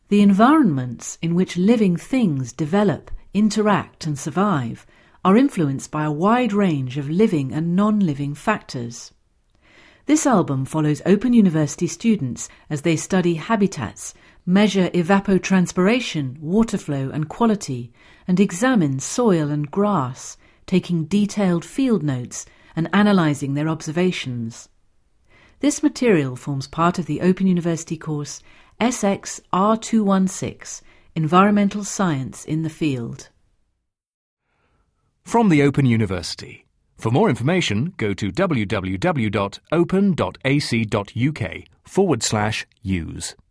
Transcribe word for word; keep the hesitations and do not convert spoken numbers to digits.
The environments in which living things develop, interact and survive are influenced by a wide range of living and non-living factors. This album follows Open University students as they study habitats, measure evapotranspiration, water flow and quality, and examine soil and grass, taking detailed field notes and analysing their observations. This material forms part of the Open University course S X R two sixteen, Environmental Science in the Field. From the Open University. For more information, go to www.open.ac.uk forward slash use.